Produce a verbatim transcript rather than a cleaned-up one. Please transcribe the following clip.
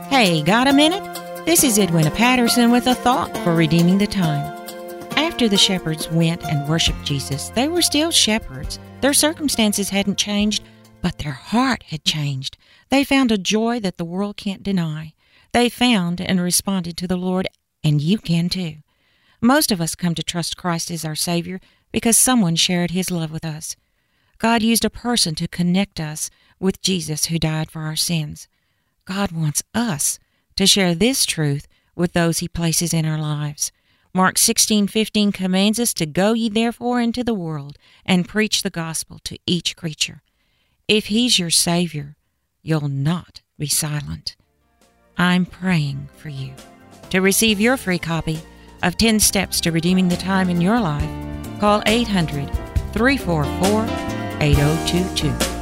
Hey, got a minute? This is Edwina Patterson with a thought for redeeming the time. After the shepherds went and worshiped Jesus, they were still shepherds. Their circumstances hadn't changed, but their heart had changed. They found a joy that the world can't deny. They found and responded to the Lord, and you can too. Most of us come to trust Christ as our Savior because someone shared His love with us. God used a person to connect us with Jesus who died for our sins. God wants us to share this truth with those He places in our lives. Mark sixteen fifteen commands us to go ye therefore into the world and preach the gospel to each creature. If He's your Savior, you'll not be silent. I'm praying for you. To receive your free copy of ten Steps to Redeeming the Time in Your Life, call eight hundred, three four four, eight oh two two.